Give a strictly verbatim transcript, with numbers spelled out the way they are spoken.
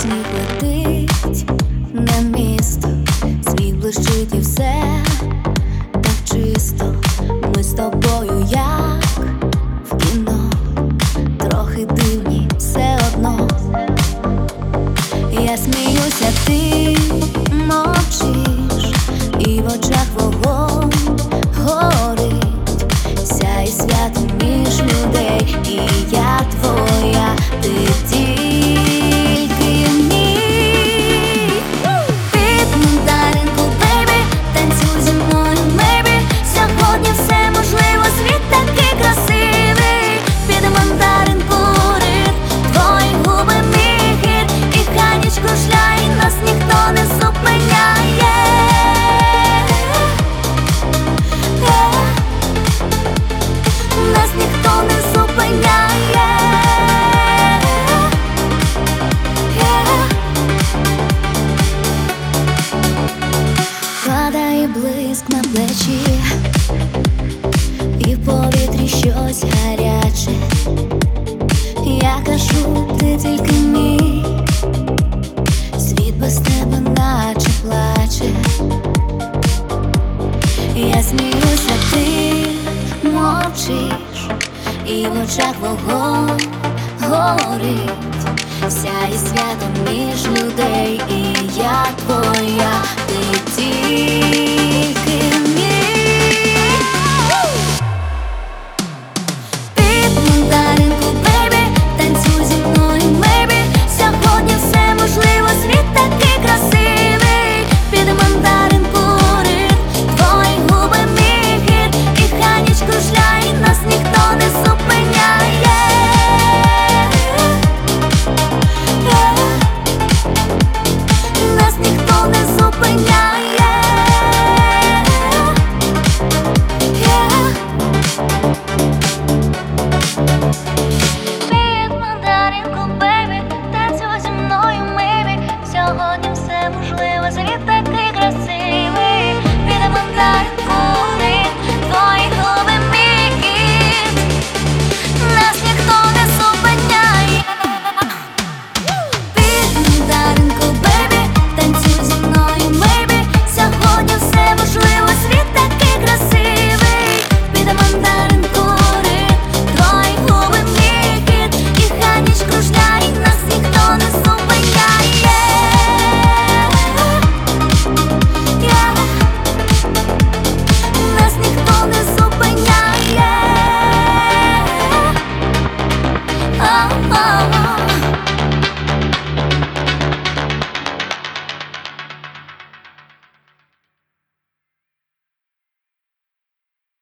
сніг летить на місто, світ блищить і все так чисто. Ми з тобою як в кіно, трохи дивні все одно. Я сміюся, ти мовчиш, і в очах вогонь горить. Сяй свято між людей, і я твоя, ти тільки мій. Під мандаринку, бейбі, танцюй зі мною, мейбі. Сьогодні все можливо, світ такий красивий. Під мандаринку ритм, твої губи мій хід, і хай ніч кружляє, нас ніхто не зупиняє. Нас ніхто не зупиняє. Падає блиск на плечі, і в повітрі щось гаряче. Я кажу, ти тільки мій, світ без тебе наче плаче. Я сміюся, ти мовчиш, і в очах вогонь горить. Сяє свято між людей, і я твоя, ти тільки мій. Під мандаринку, бейбі, танцюй зі мною, мейбі. Сьогодні все можливо, світ такий красивий. Під мандаринку ритм, твої губи мій хід, і хай ніч кружляє, нас ніхто не зупиняє. Нас ніхто не зупиняє. Під мандаринку, бейбі, танцюй зі мною, мейбі. Сьогодні все можливо, світ такий красивий. Під мандаринку ритм, твої губи мій хід, нас ніхто не зупиняє. Під мандаринку, бейбі, танцюй зі мною, мейбі. Сьогодні все можливо, світ такий красивий. Під мандаринку ритм, твої губи мій хід, і хай ніч кружляє, нас ніхто не зупиняє. Нас ніхто не зупиняє. А-а-а.